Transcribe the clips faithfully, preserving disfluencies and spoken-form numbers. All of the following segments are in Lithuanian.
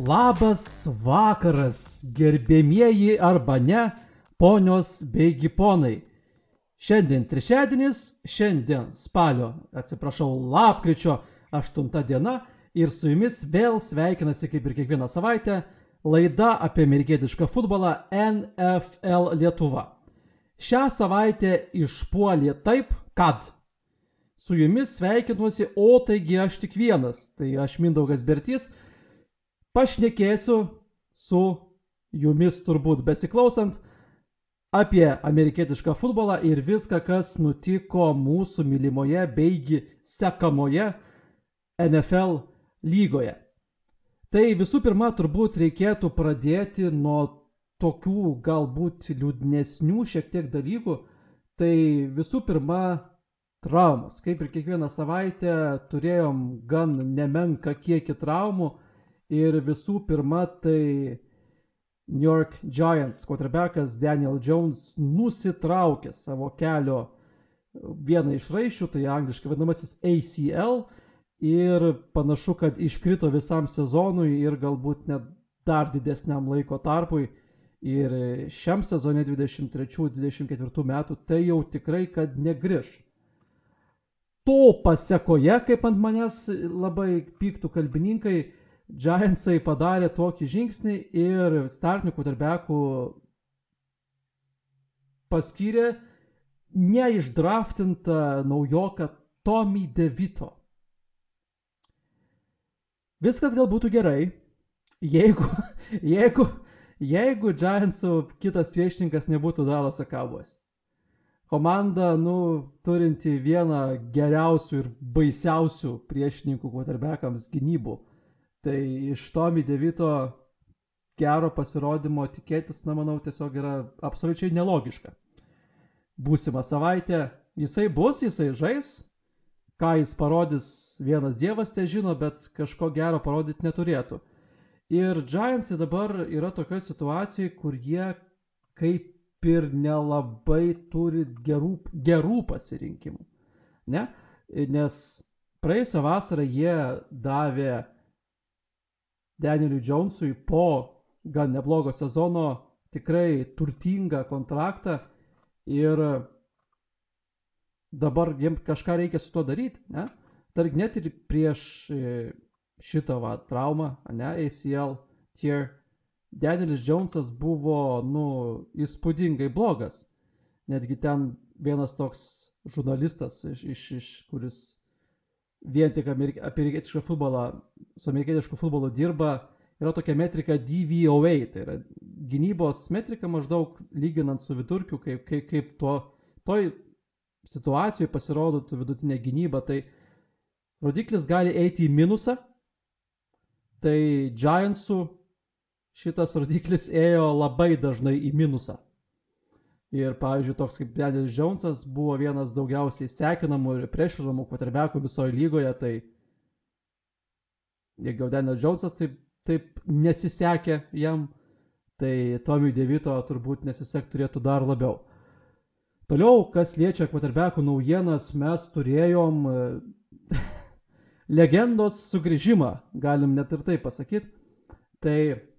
Labas vakaras, gerbėmieji arba ne, ponios beigi ponai. Šiandien trečiadienis, šiandien spalio, atsiprašau, lapkričio aštunta diena ir su jumis vėl sveikinasi kaip ir kiekvieną savaitę laida apie amerikietišką futbolą N F L Lietuva. Šią savaitę išpuolė taip, kad su jumis sveikinuosi, o taigi aš tik vienas, tai aš Mindaugas Bertys, pašnekėsiu su jumis turbūt besiklausant apie amerikietišką futbolą ir viską, kas nutiko mūsų mylimoje beigi sekamoje N F L lygoje. Tai visų pirma, turbūt reikėtų pradėti nuo tokių galbūt liūdnesnių šiek tiek dalykų. Tai visų pirma, traumas. Kaip ir kiekvieną savaitę turėjom gan nemenką kiekį traumų. Ir visų pirma, tai New York Giants quarterbackas Daniel Jones nusitraukė savo kelio vieną iš raiščių, tai angliškai vadinamasis A C L, ir panašu, kad iškrito visam sezonui ir galbūt net dar didesniam laiko tarpui. Ir šiam sezone dvidešimt trečių dvidešimt ketvirtų metų tai jau tikrai, kad negrįš. To pasekoje, kaip ant manęs labai pyktų kalbininkai, Giantsai padarė tokį žingsnį ir startinių quarterbackų paskyrė neišdraftintą naujoką Tommy DeVito. Viskas gal būtų gerai, jeigu, jeigu, jeigu Giantsų kitas priešininkas nebūtų Dallas Cowboys. Komanda, nu, turinti vieną geriausių ir baisiausių priešininkų quarterbackams gynybų. Tai iš Tommy DeVito gero pasirodymo tikėtis, na, manau, tiesiog yra absoliučiai nelogiška. Būsimą savaitę jisai bus, jisai žais, ką jis parodys vienas dievas te žino, bet kažko gero parodyti neturėtų. Ir Giantsai dabar yra tokioje situacijoje, kur jie kaip ir nelabai turi gerų, gerų pasirinkimų. Ne? Nes praėjusią vasarą jie davė Danieliui Jonesui po gan neblogo sezono tikrai turtingą kontraktą ir dabar jiems kažką reikia su tuo daryti, ne? Tark net ir prieš šitą va, traumą, ne, A C L tier, Danielis Jonesas buvo, nu, įspūdingai blogas. Netgi ten vienas toks žurnalistas, iš, iš, iš kuris vien tik amerik- amerikietišką futbolą, su amerikietišku futbolu dirba, yra tokia metrika D V O A, tai yra gynybos metrika maždaug lyginant su vidurkiu, kaip, kaip, kaip to, toj situacijoje pasirodytų vidutinė gynyba, tai rodiklis gali eiti į minusą, tai Giantsų šitas rodiklis ėjo labai dažnai į minusą. Ir, pavyzdžiui, toks kaip Daniel Jonesas buvo vienas daugiausiai sekinamų ir prešinamų quarterbackų visoje lygoje, tai jeigu Daniel Jonesas taip, taip nesisekė jam, tai Tommy DeVito turbūt nesisek turėtų dar labiau. Toliau, kas liečia quarterbackų naujienas, mes turėjom legendos sugrįžimą, galim net ir taip pasakyti. Tai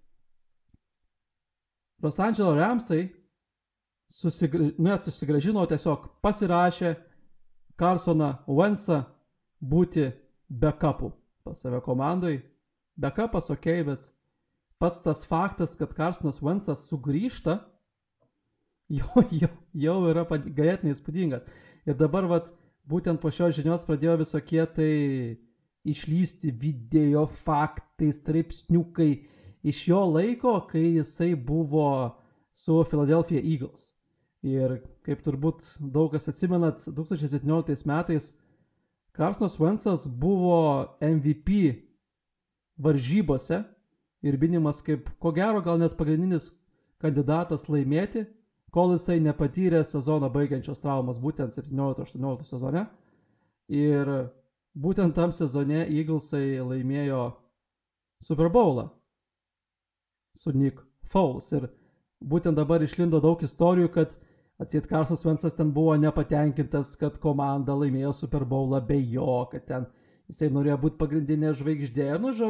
Los Angeles Ramsai Susigra... net susigražino, tiesiog pasirašė Carsoną Wentzą būti backupu pas save komandai. Backupas ok, bet pats tas faktas, kad Carsonas Wentzas sugrįžta, jau, jau, jau yra ganėtinai įspūdingas. Ir dabar vat, būtent po šios žinios pradėjo visokie tai išlysti video faktai, straipsniukai iš jo laiko, kai jisai buvo su Philadelphia Eagles. Ir kaip turbūt daug kas atsimenat, du tūkstančiai septynioliktais metais Carsonas Wentzas buvo M V P varžybose ir minimas kaip, ko gero, gal net pagrindinis kandidatas laimėti, kol jisai nepatyrė sezoną baigiančios traumas, būtent septyniolikto aštuoniolikto sezone. Ir būtent tam sezone Eaglesai laimėjo Super Bowlą su Nick Foles. Ir būtent dabar išlindo daug istorijų, kad atseit Carsonas Wentzas ten buvo nepatenkintas, kad komanda laimėjo Super Bowlą be jo, kad ten jisai norėjo būti pagrindinė žvaigždė. Nu, žodžiu,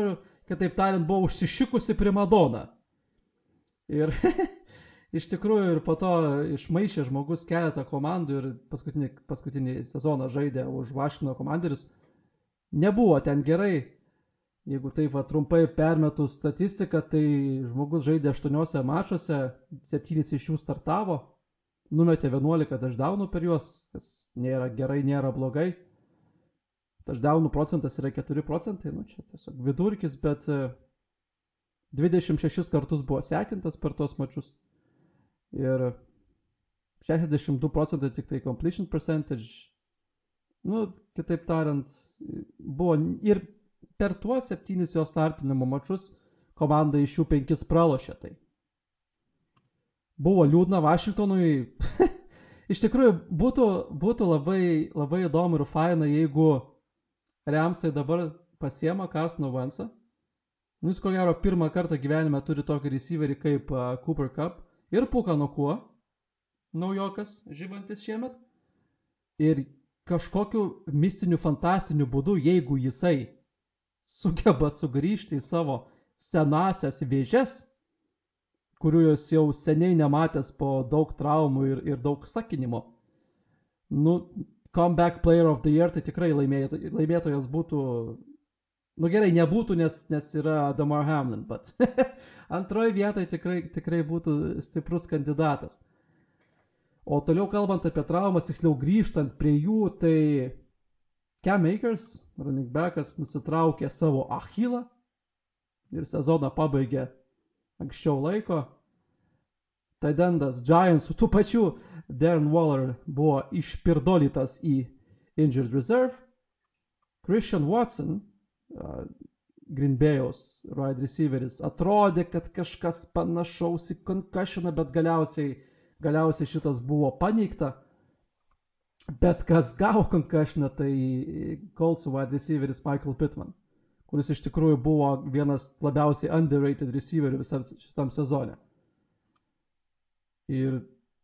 kitaip tariant, buvo užsišikusi primadona. Ir iš tikrųjų ir po to išmaišė žmogus keletą komandų ir paskutinį, paskutinį sezoną žaidė už Washingtono Commanders. Nebuvo ten gerai. Jeigu taip va, trumpai permetų statistiką, tai žmogus žaidė aštuoniuose mačuose, septynis iš jų startavo, numetė vienuolika touchdownų per juos, kas nėra gerai, nėra blogai. Touchdownų procentas yra keturi procentai, nu čia tiesiog vidurkis, bet dvidešimt šešis kartus buvo sekintas per tos mačus. Ir šešiasdešimt du procentai tik tai completion percentage. Nu, kitaip tariant, buvo ir per tuos septynis jo startinimo mačus komanda iš jų penkis pralošė tai. Buvo liūdna Vašingtonui. Iš tikrųjų, būtų, būtų labai, labai įdomu ir faina, jeigu Ramsai dabar pasiema Carsoną Wentzą. Nu, jis ko gero pirmą kartą gyvenime turi tokį receiverį kaip uh, Cooper Kupp ir Puka Nacua, naujokas žibantis šiemet. Ir kažkokiu mistiniu, fantastiniu būdu, jeigu jisai sugeba sugrįžti į savo senasias vėžes, kurių jos jau seniai nematęs po daug traumų ir, ir daug sakinimo. Nu, comeback player of the year, tai tikrai laimėto, laimėtojas būtų, nu gerai, nebūtų, nes, nes yra Damar Hamlin, bet antroje vietoje tikrai, tikrai būtų stiprus kandidatas. O toliau kalbant apie traumas, tiksliau grįžtant prie jų, tai Cam Akers, running backas, nusitraukė savo achilą ir sezoną pabaigė anksčiau laiko. Tight endas Giants su tų pačių Darren Waller buvo išpirdolytas į injured reserve. Christian Watson, uh, Green Bay'aus wide receiveris, atrodė, kad kažkas panašaus į concussioną, bet galiausiai, galiausiai šitas buvo paneigta. Bet kas gavo concussioną, tai Colts wide receiveris Michael Pittman, kuris iš tikrųjų buvo vienas labiausiai underrated receiverių visam šitam sezone. Ir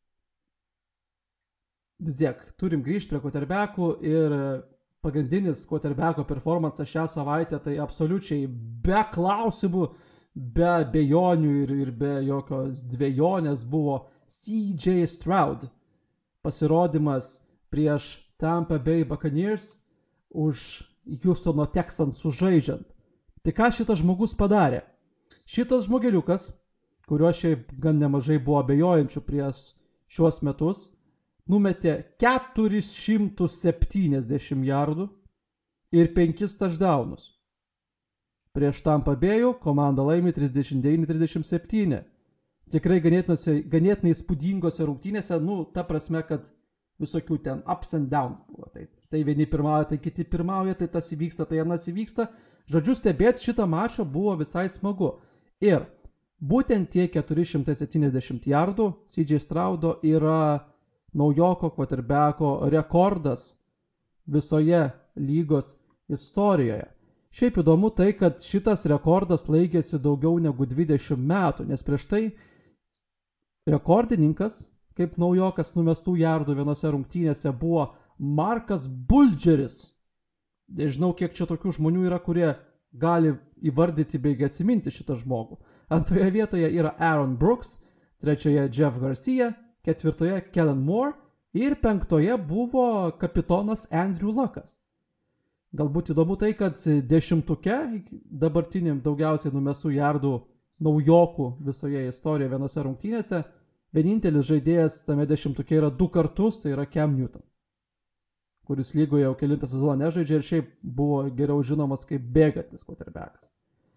vis tiek, turim grįžti prie quarterbackų ir pagrindinis quarterbacko performances šią savaitę, tai absoliučiai be klausimų, be abejonių ir, ir be jokios dvejonės buvo C J Stroud pasirodymas prieš Tampa Bay Buccaneers už Houstono Texans sužaidžiant. Tai ką šitas žmogus padarė? Šitas žmogeliukas, kurio šiaip gan nemažai buvo abejojančių prieš šiuos metus, numetė keturis šimtus septyniasdešimt jardų ir penkis touchdownus. Prieš Tampa Bay'ų komanda laimi trisdešimt devyni trisdešimt septyni. Tikrai ganėtinai, ganėtinai įspūdingose rungtynėse, nu, ta prasme, kad visokių ten ups and downs buvo. Tai, tai vieni pirmauja, tai kiti pirmauja, tai tas įvyksta, tai anas įvyksta. Žodžiu, stebėti šitą mačą buvo visai smagu. Ir būtent tie keturi šimtai septyniasdešimt jardų C J Stroudo yra naujoko quarterbacko rekordas visoje lygos istorijoje. Šiaip įdomu tai, kad šitas rekordas laikėsi daugiau negu dvidešimt metų, nes prieš tai rekordininkas, kaip naujokas numestų jardų vienose rungtynėse, buvo Markas Bulgeris. Nežinau, kiek čia tokių žmonių yra, kurie gali įvardyti bei atsiminti šitą žmogų. Antroje vietoje yra Aaron Brooks, trečioje Jeff Garcia, ketvirtoje Kellen Moore ir penktoje buvo kapitonas Andrew Luckas. Galbūt įdomu tai, kad dešimtuke dabartiniam daugiausiai numestų jardų naujokų visoje istorijoje vienose rungtynėse vienintelis žaidėjas tame dešimtuke yra du kartus, tai yra Cam Newton, kuris lygoje jau kelintą sezoną nežaidžia ir šiaip buvo geriau žinomas kaip bėgantis quarterbackas.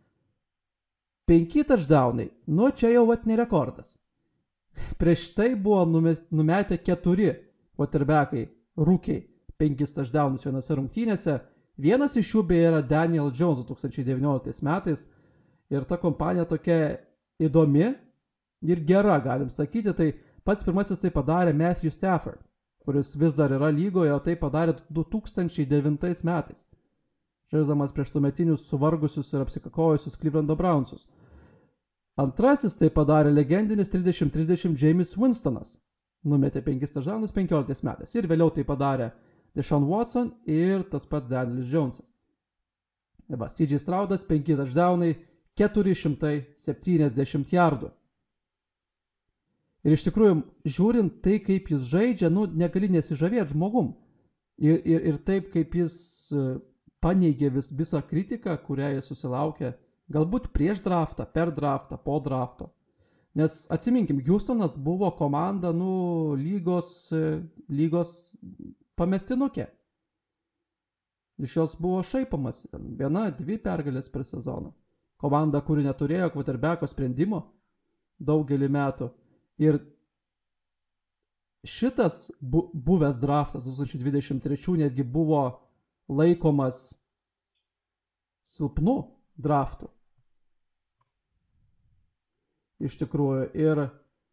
Penki touchdownai, nu čia jau vat ne rekordas. Prieš tai buvo numetę keturi quarterbackai, rūkiai, penkis touchdownus vienose rungtynėse. Vienas iš jų beje yra Daniel Jones du tūkstančiai devynioliktais metais ir ta kompanija tokia įdomi ir gera, galim sakyti. Tai pats pirmasis tai padarė Matthew Stafford, kuris vis dar yra lygoje, o tai padarė du tūkstančiai devintais metais, žaisdamas prieš tuometinius suvargusius ir apsikakojusius Clevelando Brownsus. Antrasis tai padarė legendinis trisdešimt trisdešimt Jameis Winstonas, numetė penkis touchdownus penkioliktais metais ir vėliau tai padarė Deshaun Watson ir tas pats Daniel Jonesas. Va, C J Straudas penki touchdownai, keturi šimtai septyniasdešimt jardų. Ir iš tikrųjų, žiūrint tai, kaip jis žaidžia, nu, negali nesižavėti žmogum. Ir, ir, ir taip, kaip jis paneigė vis, visą kritiką, kurią jis susilaukė, galbūt prieš draftą, per draftą, po drafto. Nes atsiminkim, Houstonas buvo komanda, nu, lygos, lygos pamestinukė. Iš jos buvo šaipamas. Viena, dvi pergalės per sezoną. Komanda, kuri neturėjo quarterbacko sprendimo daugelį metų. Ir šitas bu, buvęs draftas du tūkstančiai dvidešimt trečių netgi buvo laikomas silpnu draftu. Iš tikrųjų. Ir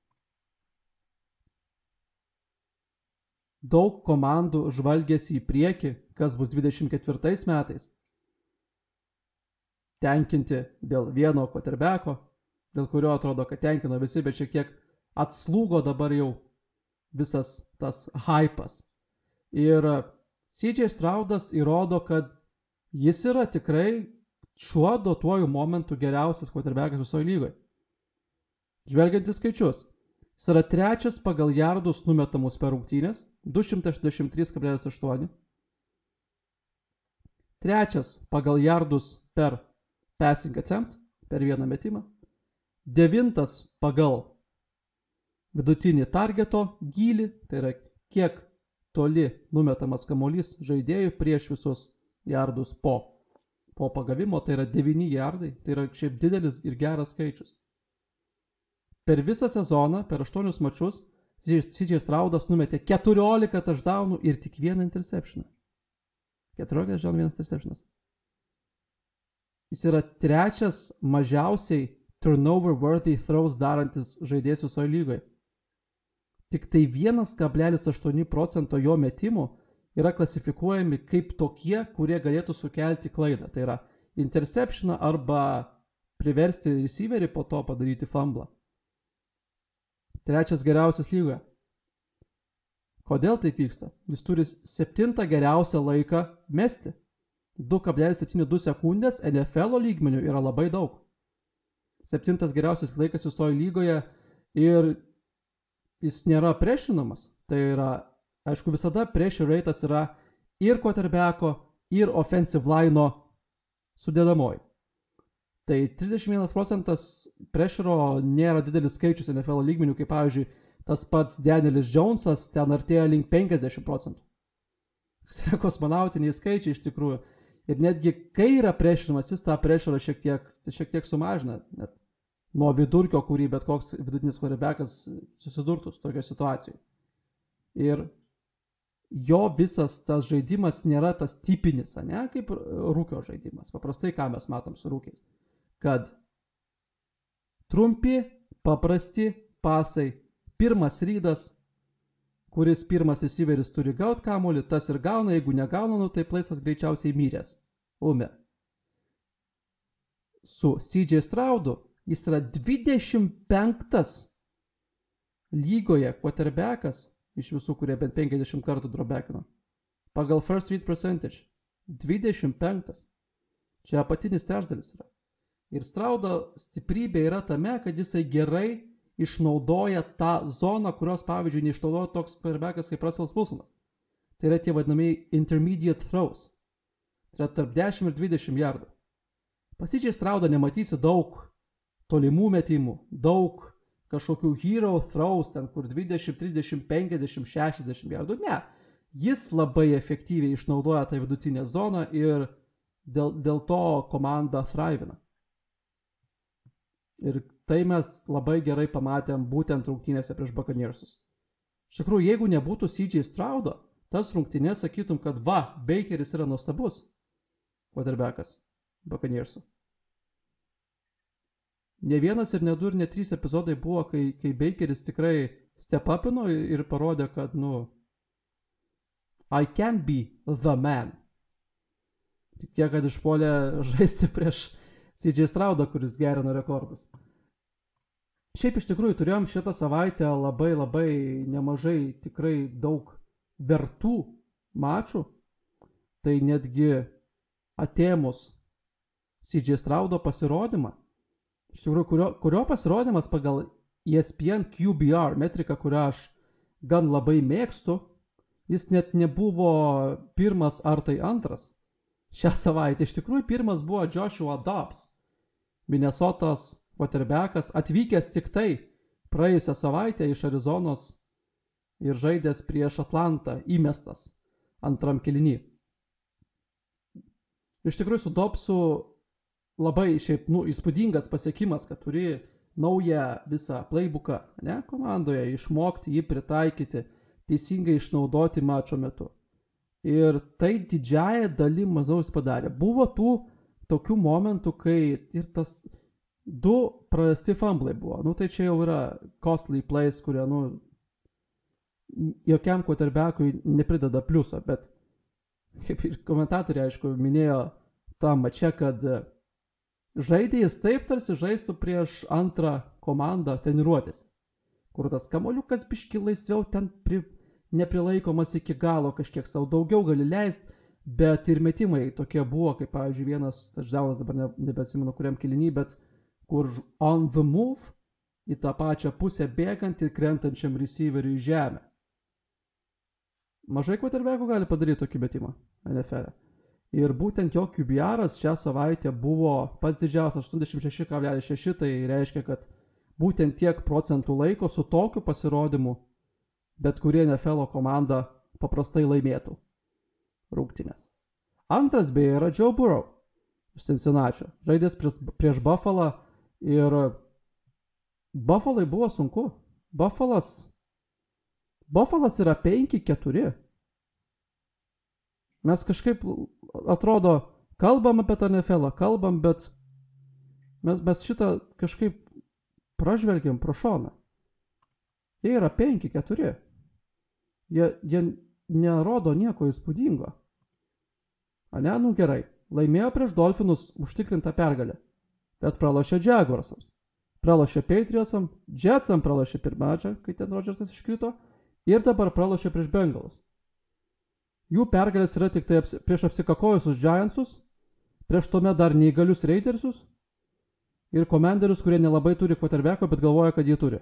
daug komandų žvalgėsi į priekį, kas bus dvidešimt ketvirtais metais. Tenkinti dėl vieno quarterbacko, dėl kurio atrodo, kad tenkino visi, bet šiek tiek atslūgo dabar jau visas tas hypas. Ir C J Straudas įrodo, kad jis yra tikrai šiuo duotuoju momentu geriausias quarterbackas visoje lygoje. Žvelgiant į skaičius, jis yra trečias pagal jardus numetamus per rungtynes, du šimtai aštuoniasdešimt trys kablelis aštuoni. Trečias pagal jardus per passing attempt, per vieną metimą. Devintas pagal vidutinį targeto gylį, tai yra kiek toli numetamas kamuolys žaidėjų prieš visus jardus po, po pagavimo, tai yra devyni jardai, tai yra šiaip didelis ir geras skaičius. Per visą sezoną, per aštuonius mačus, C J Straudas numetė keturiolika touchdownų ir tik vieną interceptioną. keturiolika touchdownų, vienas interceptionas. Jis yra trečias mažiausiai turnover worthy throws darantis žaidėjas visoje lygoje. Tik tai vienas kablelis aštuoni procento jo metimų yra klasifikuojami kaip tokie, kurie galėtų sukelti klaidą. Tai yra interceptioną arba priversti receiverį po to padaryti fumblą. Trečias geriausias lygoje. Kodėl tai vyksta? Jis turi septintą geriausią laiką mesti. du kablelis septyni du sekundės N F L lygmenių yra labai daug. Septintas geriausias laikas visoje lygoje ir jis nėra prešinamas. Tai yra, aišku, visada pressure rate'as yra ir quarterbacko, ir offensive line'o sudėdamoji. Tai trisdešimt vienas procentas pressure'o nėra didelis skaičius N F L lygmenių, kaip pavyzdžiui, tas pats Danielis Jonesas ten artėja link penkiasdešimt procentų. Kas yra kosmonautiniai skaičiai iš tikrųjų. Ir netgi kai yra prešinamas, jis tą pressure šiek tiek, šiek tiek sumažina. Net nuo vidurkio, kurį bet koks vidutinis quarterbackas susidurtų su tokio situacijai. Ir jo visas tas žaidimas nėra tas tipinis, ne, kaip rūkio žaidimas. Paprastai ką mes matom su rūkiais. Kad trumpi, paprasti pasai, pirmas rydas, kuris pirmas receiveris turi gauti kamuolį, tas ir gauna, jeigu negauna, nu tai plaisas greičiausiai myrės. Ume. Su C J Straudu jis yra dvidešimt penktas lygoje quarterbackas iš visų, kurie bent penkiasdešimt kartų dropbackino. Pagal first read percentage. dvidešimt penktas. Čia apatinis trečdalis yra. Ir Straudo stiprybė yra tame, kad jisai gerai išnaudoja tą zoną, kurios, pavyzdžiui, neišnaudoja toks quarterbackas kaip Russellas Wilsonas. Tai yra tie vadinami intermediate throws. Tai yra tarp dešimt ir dvidešimt jardų. Pas C J Straudą nematysi daug tolimų metimų, daug kažkokių hero throws, ten kur dvidešimt, trisdešimt, penkiasdešimt, šešiasdešimt jardų. Ne, jis labai efektyviai išnaudoja tą vidutinę zoną ir dėl, dėl to komanda thrivina. Ir tai mes labai gerai pamatėm būtent rungtynėse prieš Buccaneersus. Iš tikrųjų, jeigu nebūtų C J Straudo, tas rungtynės sakytum, kad va, Bakeris yra nuostabus quarterbackas Buccaneersų. Ne vienas ir ne du ir ne trys epizodai buvo, kai, kai Bakeris tikrai step upino ir parodė, kad, nu, I can be the man. Tik tiek, kad išpuolė žaisti prieš C J Straudą, kuris gerino rekordus. Šiaip iš tikrųjų turėjom šitą savaitę labai labai nemažai tikrai daug vertų mačų. Tai netgi atėmus C J Straudo pasirodymą. Iš tikrųjų, kurio, kurio pasirodymas pagal E S P N Q B R metriką, kurią aš gan labai mėgstu, jis net nebuvo pirmas ar tai antras. Šią savaitę iš tikrųjų pirmas buvo Joshua Dobbs, Minnesotos quarterbackas, atvykęs tik tai praėjusią savaitę iš Arizonos ir žaidęs prieš Atlantą, įmestas antram kėliny. Iš tikrųjų su Dobbsu labai šiaip, nu, įspūdingas pasiekimas, kad turi naują visą playbooką, ne, komandoje, išmokti jį pritaikyti, teisingai išnaudoti mačo metu. Ir tai didžiąją dalį mažiau jis padarė. Buvo tų tokių momentų, kai ir tas du prarasti fumblai buvo. Nu, tai čia jau yra costly plays, kurie, nu, jokiam quarterbackui neprideda pliuso, bet kaip ir komentatoriai, aišku, minėjo tą mačą, kad žaidė jis taip, tarsi žaistų prieš antrą komandą treniruotės, kur tas kamoliukas biški laisviau ten pri, neprilaikomas iki galo, kažkiek savo daugiau gali leisti, bet ir metimai tokie buvo, kaip pavyzdžiui vienas touchdownas, dabar ne, nebeatsimenu kuriam kėliny, bet kur on the move į tą pačią pusę bėgant ir krentančiam receiveriui į žemę. Mažai quarterbackų gali padaryti tokį metimą N F L. Ir būtent jo Q B R'as šią savaitę buvo pats didžiausias aštuoniasdešimt šeši kablelis šeši, tai reiškia, kad būtent tiek procentų laiko su tokiu pasirodymu bet kuri N F L komanda paprastai laimėtų rungtynes. Antras beje yra Joe Burrow iš Cincinnati, žaidęs prieš, prieš Buffalo ir Buffalai buvo sunku. Buffalas Buffalas yra penki keturi. Mes kažkaip atrodo, kalbam apie tą N F L, kalbam, bet mes, mes šitą kažkaip pražvelgiam pro šoną. Jie yra penki keturi. Jie, jie nerodo nieko įspūdingo. Ane, nu gerai. Laimėjo prieš Dolphinus užtikrintą pergalę, bet pralošė Jaguarsams. Pralošė Patriotsam, Jetsam pralošė pirmačią, kai ten Rodgersas iškrito, ir dabar pralošė prieš Bengalus. Jų pergalės yra tik tai apsi, prieš apsikakojusius Giantsus, prieš tuomet dar neįgalius Raidersus ir Commanderius, kurie nelabai turi quarterbacko, bet galvoja, kad jį turi.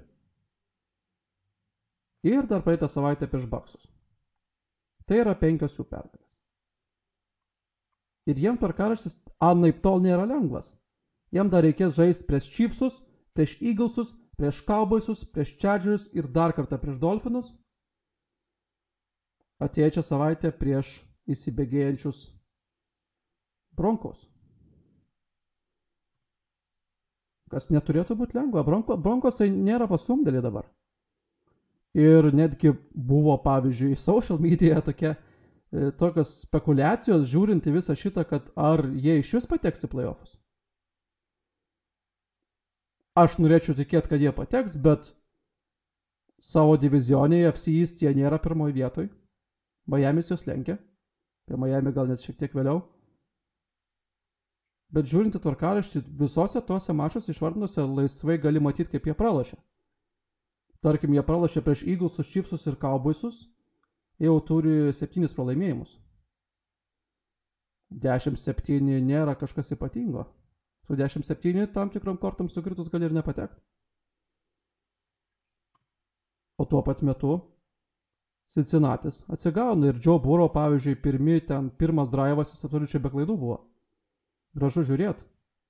Ir dar praeitą savaitę prieš Bucksus. Tai yra penkios jų pergalės. Ir jiem tvarkaraštis anaip tol nėra lengvas. Jiem dar reikės žaisti prieš Chiefsus, prieš Eaglesus, prieš Cowboysus, prieš Chargers ir dar kartą prieš Dolphinus. Atėjusią savaitę prieš įsibėgėjančius Broncos. Kas neturėtų būti lengva. Bronco, Broncosai nėra pastumdėlį dabar. Ir netgi buvo, pavyzdžiui, social media tokia, e, tokios spekulacijos, žiūrint į visą šitą, kad ar jie iš vis pateks į playoffus. Aš norėčiau tikėti, kad jie pateks, bet savo divizionėje F C East jie nėra pirmoje vietoje. Miamis jos lenkia. Prie Miami gal net šiek tiek vėliau. Bet žiūrint į tvarkaraštį, visose tuose mačuose išvardinuose laisvai gali matyti, kaip jie pralošė. Tarkim, jie pralošė prieš Eaglesus, Chiefsus ir Cowboysus, jau turi septynis pralaimėjimus. dešimt septyni nėra kažkas ypatingo. Su dešimt septyni tam tikrom kortom sukritus gali ir nepatekti. O tuo pat metu Cincinnatis atsigauna ir Joe Burrow, pavyzdžiui, pirmi ten pirmas draivas jis absoliučiai be klaidų buvo. Gražu žiūrėti.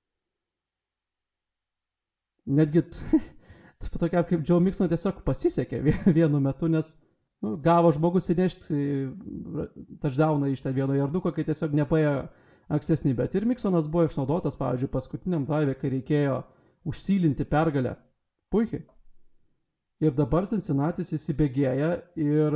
Netgi tokiam kaip Joe Mixon tiesiog pasisekė vienu metu, nes nu, gavo žmogus įnešti touchdowną iš ten vieno jarduko, kai tiesiog nepaėjo ankstesnį, bet ir Mixonas buvo išnaudotas, pavyzdžiui, paskutiniam drive, kai reikėjo užsylinti pergalę. Puikiai. Ir dabar Cincinnatis įsibėgėja ir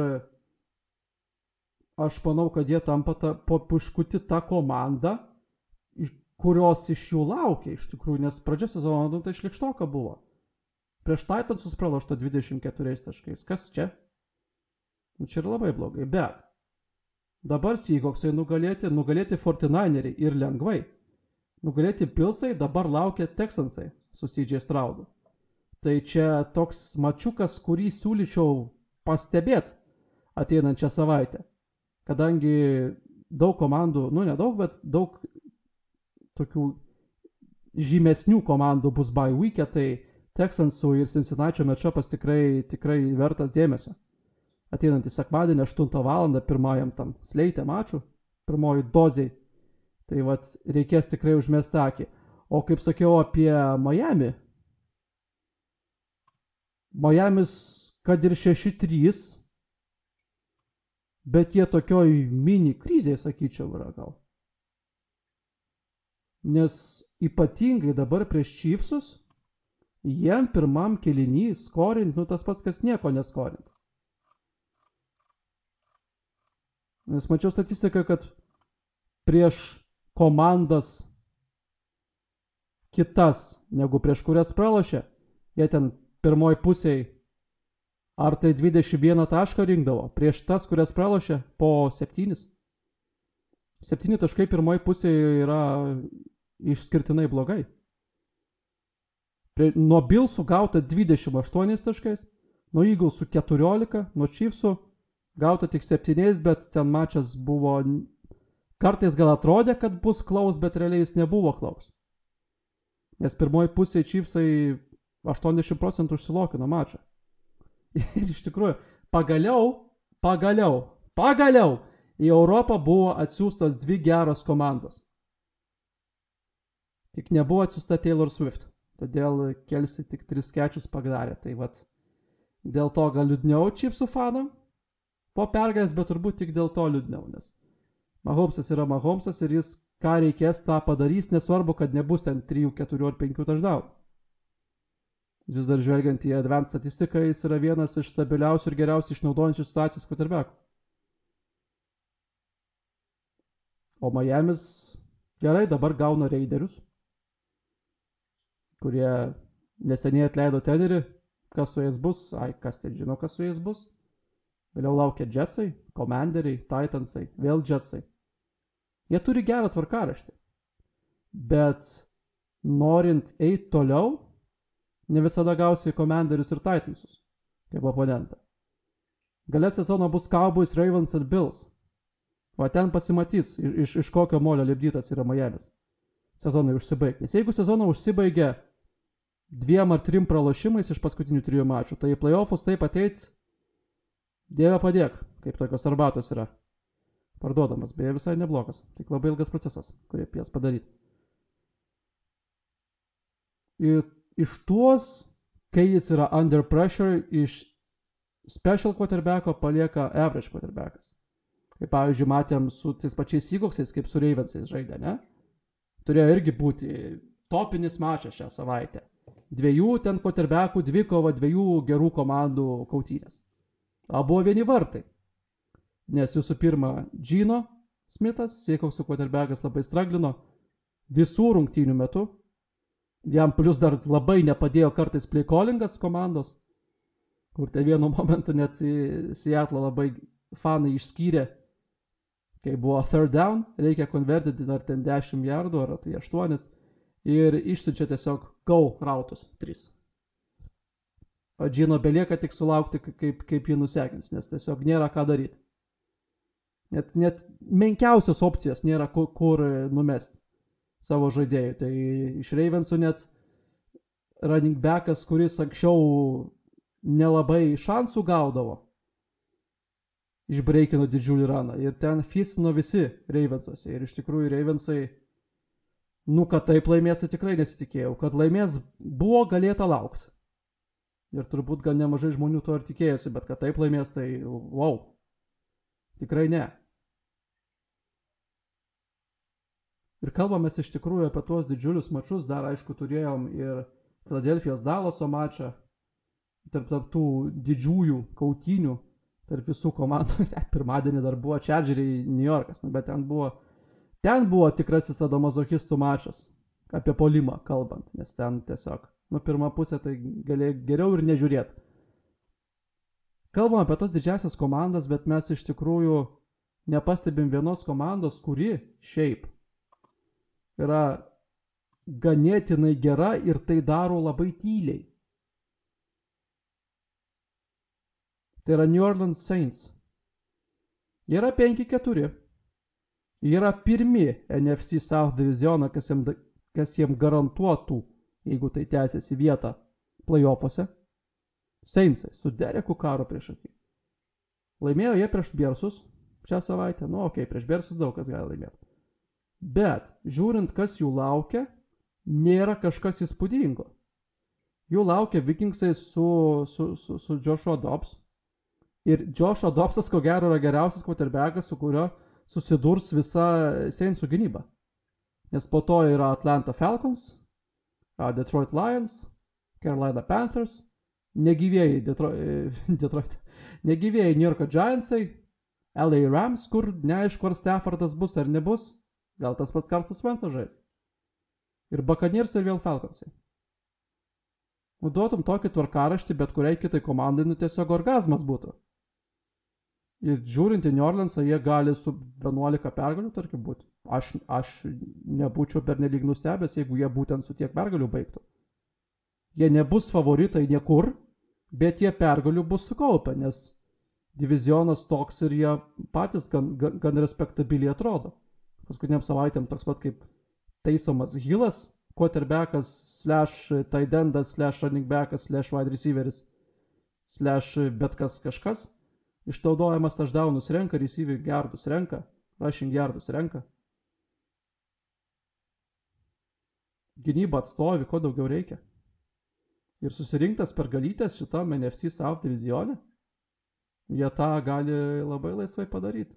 aš manau, kad jie tampa ta, po puškutį tą komandą, kurios iš jų laukia iš tikrųjų, nes pradžia sezono nu, tai šlikštoka buvo. Prieš Titansus pralošta dvidešimt keturiais taškais. Kas čia? Nu, čia yra labai blogai, bet dabar Seahawksai nugalėti, nugalėti forty-nineriai ir lengvai. Nugalėti Billsai dabar laukia Texansai su C J Straudu. Tai čia toks mačiukas, kurį siūlyčiau pastebėti ateinančią savaitę. Kadangi daug komandų, nu nedaug, bet daug tokių žymesnių komandų bus bye week'e, tai Texansų ir Cincinnati matchupas tikrai, tikrai vertas dėmesio. Ateinantį sekmadienį aštuntą valandą pirmajam tam sleite mačų, pirmoji doziai. Tai vat reikės tikrai užmesti akį. O kaip sakiau apie Miami, Miamis kad ir šeši trys, bet jie tokioj mini krizėje, sakyčiau, yra gal. Nes ypatingai dabar prieš Chiefsus, jiem pirmam kėliny skorint, nu tas pats, kas nieko neskorint. Nes mačiau statistiką, kad prieš komandas kitas, negu prieš kurias pralošė, jie ten pirmoj pusėj ar tai dvidešimt vieną tašką rinkdavo, prieš tas, kurias pralošė, po septynis. Septyni taškai pirmoj pusėje yra išskirtinai blogai. Prie, nuo Billsų gauta dvidešimt aštuoni taškais, nuo Eaglesų keturiolika, nuo Chiefsų gauta tik septyniais, bet ten mačas buvo, kartais gal atrodė, kad bus klaus, bet realiai jis nebuvo klaus. Nes pirmoj pusėje Chiefsai aštuoniasdešimt procentų užsilokino mačą. Ir iš tikrųjų, pagaliau, pagaliau, pagaliau į Europą buvo atsiųstos dvi geros komandos. Tik nebuvo atsiųsta Taylor Swift, todėl Kelsi tik tris kečius padarė. Tai vat, dėl to gal liūdniau Chiefsų fanam po pergalės, bet turbūt tik dėl to liūdniau, nes Mahomesas yra Mahomesas ir jis ką reikės, tą padarys, nesvarbu, kad nebus ten trijų, keturių ar penkių touchdownų. Vis dar žvelgiant į advanced statistiką, jis yra vienas iš stabiliausių ir geriausiai išnaudojančių situacijas quarterbackų. O Miamis gerai dabar gauna Raiderius, kurie neseniai atleido trenerį, kas su jais bus, ai, kas ten žino, kas su jais bus. Vėliau laukia Jetsai, Commanderiai, Titansai, vėl Jetsai. Jie turi gerą tvarkaraštį, bet norint eiti toliau, ne visada gausi Commanderius ir Titansus kaip oponentą. Gale sezono bus Cowboys, Ravens ir Bills. O ten pasimatys, iš, iš kokio molio lipdytas yra Miamis. Sezonai užsibaig. Nes jeigu sezoną užsibaigia dviem ar trim pralošimais iš paskutinių trijų mačų, tai į playoffus taip ateit, Dieve padėk, kaip tokios arbatos yra parduodamas. Beje, visai neblogas. Tik labai ilgas procesas, kurį jas padaryti. Ir iš tuos, kai jis yra under pressure, iš special quarterbacko palieka average quarterbackas. Kaip pavyzdžiui, matėm su tais pačiais Seahawksais, kaip su Ravensais žaidė, ne? Turėjo irgi būti topinis mačas šią savaitę. Dviejų ten quarterbackų dvikova, dviejų gerų komandų kautynės. O buvo vieni vartai. Nes visų pirma, Gino Smithas, Seahawksų quarterbackas labai straglino visų rungtynių metu. Jam plus dar labai nepadėjo kartais play callingas komandos, kur tai vienu momentu net Seattle labai fanai išskyrė, kai buvo third down, reikia konvertinti dar ten dešimt yardų, ar tai aštuonis, ir išsiunčia tiesiog go rautus trys. O Gino belieka tik sulaukti, kaip, kaip jį nusekins, nes tiesiog nėra ką daryti. Net, net menkiausios opcijos nėra kur, kur numesti savo žaidėjų. Tai iš Ravensų net running backas, kuris anksčiau nelabai šansų gaudavo, išbreikino didžiulį runą. Ir ten fistino visi Ravensuose. Ir iš tikrųjų Ravensai, nu, kad taip laimės, tai tikrai nesitikėjau. Kad laimės buvo galėta laukti. Ir turbūt gan nemažai žmonių to ir tikėjosi, bet kad taip laimės, tai wow. Tikrai ne. Ir kalbamės iš tikrųjų apie tuos didžiulius mačus, dar aišku turėjom ir Philadelphijos Dallaso mačą, tarp, tarp tų didžiųjų kautynių, tarp visų komandų. Pirmadienį dar buvo Chargeriai New Yorkas, bet ten buvo, ten buvo tikrasis sadomazochistų mačas, apie polimą kalbant, nes ten tiesiog, nu, pirmą pusę tai gali geriau ir nežiūrėti. Kalbam apie tas didžiasias komandas, bet mes iš tikrųjų nepastebim vienos komandos, kuri šiaip yra ganėtinai gera ir tai daro labai tyliai. Tai yra New Orleans Saints. Jie yra penki keturi. Jie yra pirmi N F C South divizioną, kas jam, kas jiem garantuotų, jeigu tai tęsiasi vietą playoffuose. Saintsai su Dereku Karu prieš akį. Laimėjo jie prieš Bearsus šią savaitę. Nu, okei, okay, prieš Bearsus daug kas gali laimėti. Bet, žiūrint, kas jų laukia, nėra kažkas įspūdingo. Jų laukia Vikingsai su, su, su, su Joshua Dobbs. Ir Joshua Dobbsas, ko gero, yra geriausias quarterbackas, su kurio susidurs visa Saintsų gynyba. Nes po to yra Atlanta Falcons, Detroit Lions, Carolina Panthers, negyvėjai Detroit, Detroit, negyvėjai New York Giantsai, L A Rams, kur neaišku, ar Staffordas bus ar nebus, gal tas pats Carson Wentzas žais. Ir Buccaneers ir vėl Falconsai. Duotum tokį tvarkaraštį, bet kuriai kitai komandai, nu tiesiog orgazmas būtų. Ir žiūrint į New Orleansą, jie gali su vienuolika pergalių, tarkim, būti. Aš, aš nebūčiau pernelyg nustebęs, jeigu jie būtent su tiek pergalių baigtų. Jie nebus favoritai niekur, bet jie pergalių bus sukaupę, nes divizionas toks ir jie patys gan, gan, gan respektabiliai atrodo. Paskutiniam savaitėm toks pat kaip taisomas Hillas, quarterbackas, slash tight endas, slash running backas, slash wide receiveris, slash bet kas kažkas. Išnaudojamas touchdownus renka, receiving yardus renka, rushing yardus renka. Gynyba atstovi, ko daugiau reikia. Ir susirinktas per galytės šitam N F C South divizione, jie tą gali labai laisvai padaryti.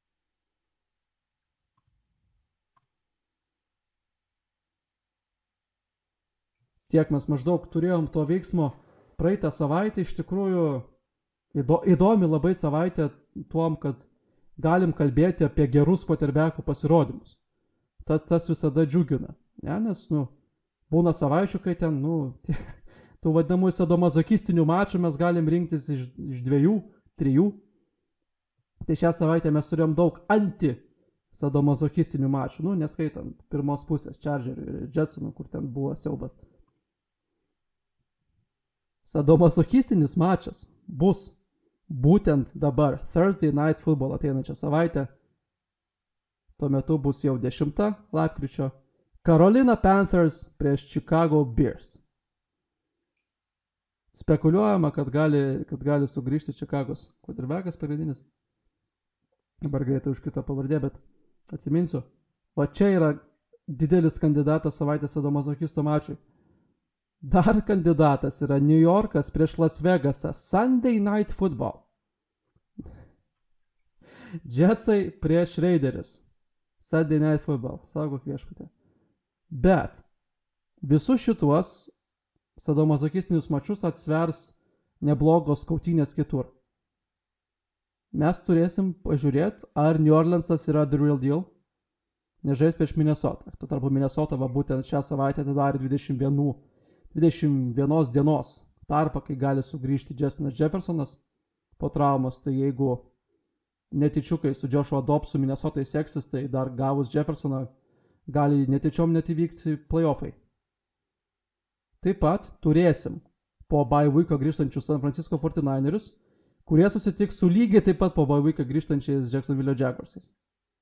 Tiek mes maždaug turėjom to veiksmo praeitą savaitę, iš tikrųjų įdomi labai savaitė tuom, kad galim kalbėti apie gerus quarterbackų pasirodymus. Tas, tas visada džiugina, ne? Nes, nu, būna savaičių, kai ten, nu, tie, tų vadinamų sadomazokistinių mačų mes galim rinktis iš, iš dviejų, trijų. Tai šią savaitę mes turėjom daug anti-sadomazokistinių mačų, nu, neskaitant pirmos pusės Chargerių ir Jetsonų, kur ten buvo siaubas. Sadomasochistinis mačas bus būtent dabar, Thursday Night Football ateinančią savaitę. Tuo metu bus jau dešimtą lapkričio. Carolina Panthers prieš Chicago Bears. Spekuliuojama, kad gali, kad gali sugrįžti Chicagos quarterbackas pagrindinis. Dabar greitai už kitą pavardę, bet atsiminsiu. O čia yra didelis kandidatas savaitės sadomasochisto mačui. Dar kandidatas yra New Yorkas prieš Las Vegasą. Sunday Night Football. Jetsai prieš Raiderius. Sunday Night Football. Saugok viešpatė. Bet visus šituos sadomazokistinius mačus atsvers neblogos kautynės kitur. Mes turėsim pažiūrėti, ar New Orleansas yra the real deal. Nežais prieš Minnesotą. Tuo tarpu Minnesota va būtent šią savaitę atidarė dvidešimt vienos dienos tarpą, kai gali sugrįžti Justinas Jeffersonas po traumos. Tai jeigu netyčiukai su Joshua Dobbsu Minnesotai seksis, tai dar gavus Jeffersoną gali netyčiom net įvykti playoffai. Taip pat turėsim po bye weeko grįžtančius San Francisco forty-ninerius, kurie susitiks su lygiai taip pat po bye weeko grįžtančiais Jacksonville Jaguarsais.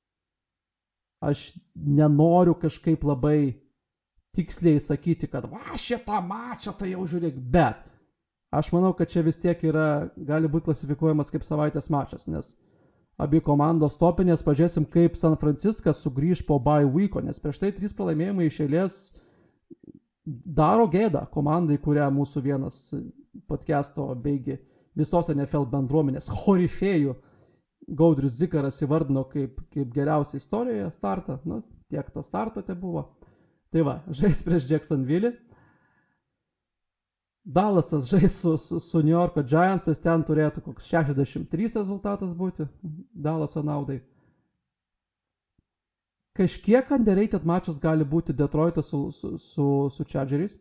Aš nenoriu kažkaip labai tiksliai sakyti, kad va, šitą mačą tai jau žiūrėk, bet aš manau, kad čia vis tiek yra, gali būti klasifikuojamas kaip savaitės mačas, nes abi komandos topinės, pažiūrėsim, kaip San Franciskas sugrįž po bye weeko, nes prieš tai trys pralaimėjimai iš eilės daro gėdą komandai, kurią mūsų vienas podcast'o beigi visos N F L bendruomenės korifėjų Gaudrius Zikaras įvardino kaip, kaip geriausia istorijoje startą, nu, tiek to starto te buvo. Tai va, žais prieš Jacksonville. Dallasas žais su, su, su New Yorko Giantsais, ten turėtų koks šešiasdešimt trys rezultatas būti Dallaso naudai. Kažkiek underrated mačas gali būti Detroitas su, su, su, su Chargeriais.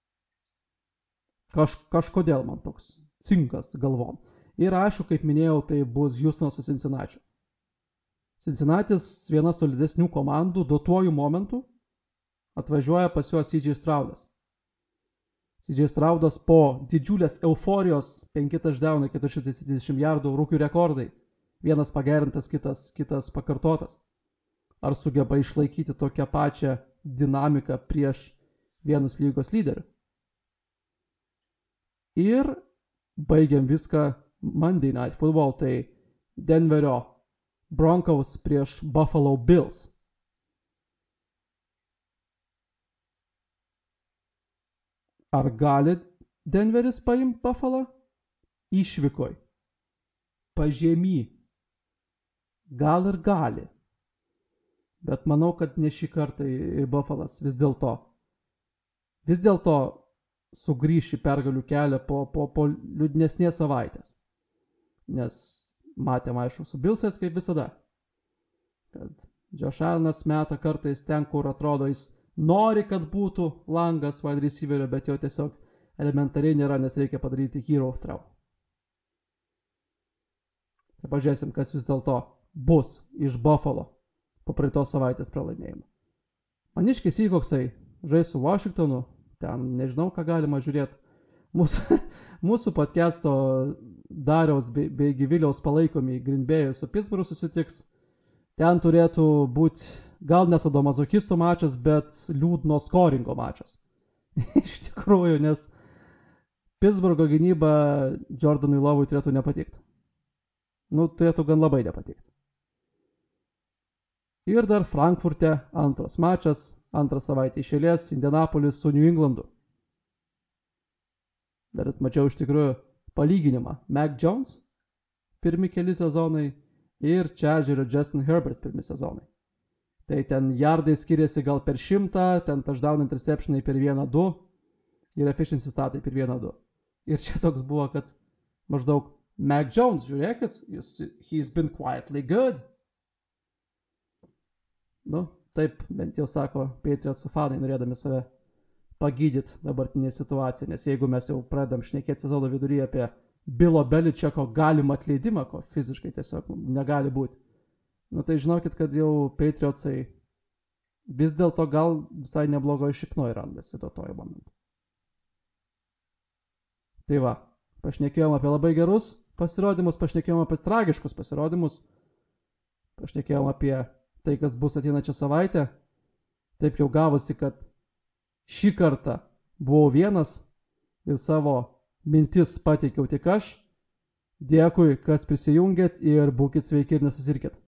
Kaž, kažkodėl man toks cinkas galvom. Ir aišku, kaip minėjau, tai bus Houstonas su Cincinnati'u. Cincinnati's viena solidesnių komandų duotuoju momentu atvažiuoja pas juos C J Stroudas. C J Stroudas po didžiulės euforijos penki touchdownai, keturi šimtai septyniasdešimt jardų, rūkių rekordai. Vienas pagerintas, kitas, kitas pakartotas. Ar sugeba išlaikyti tokią pačią dinamiką prieš vienus lygos lyderių. Ir baigiam viską Monday Night Football, tai Denverio Broncos prieš Buffalo Bills. Ar gali Denveris paimti Buffalo? Išvykoj. Pažemy. Gal ir gali. Bet manau, kad ne šį kartą ir Buffalas vis dėlto. Vis dėlto sugrįš į pergalių kelią po, po, po liūdnesnės savaitės. Nes matėm, aišku, su Billsais kaip visada. Kad Josh Allenas meta kartais ten, kur atrodo jis nori, kad būtų langas wide receiverio, bet jo tiesiog elementariai nėra, nes reikia padaryti hero throw. Tai pažiūrėsim, kas vis dėlto bus iš Buffalo po praeitos savaitės pralaimėjimo. Maniškis Seahawksai žais su Washingtonu, ten nežinau, ką galima žiūrėti. Mūsų, mūsų podcast'o Dariaus bei, bei Giviliaus palaikomi Green Bay su Pittsburgh susitiks. Ten turėtų būti gal nesadomazokistų mačas, bet liūdno skoringo mačas. Iš tikrųjų, nes Pittsburgho gynyba Jordanui Lovui turėtų nepatikti. Nu, turėtų gan labai nepatikti. Ir dar Frankfurte antras mačas, antrą savaitę iš eilės, Indianapolis su New Englandu. Dar atmačiau iš tikrųjų palyginimą. Mac Jones pirmi keli sezonai ir Chargerio Justin Herbert pirmi sezonai. Tai ten yardai skiriasi gal per šimtą, ten touchdown interceptionai per vieną du ir efficiency statai per vieną du. Ir čia toks buvo, kad maždaug Mac Jones, žiūrėkit, he's been quietly good. Nu, taip bent jau sako Patriotsų fanai, norėdami save pagydyti dabartinę situaciją, nes jeigu mes jau pradedam šnekėti sezono viduryje apie Billo Belichieko galimą atleidimą, ko fiziškai tiesiog negali būti, nu tai žinokit, kad jau Patriotsai vis dėlto gal visai neblogo išiknoj randasi to tojo momentu. Tai va, pašnekėjom apie labai gerus pasirodymus, pašnekėjom apie tragiškus pasirodymus, pašnekėjom apie tai, kas bus ateinančią savaitę. Taip jau gavosi, kad šį kartą buvau vienas ir savo mintis pateikiau tik aš. Dėkui, kas prisijungėt ir būkit sveiki ir nesusirkit.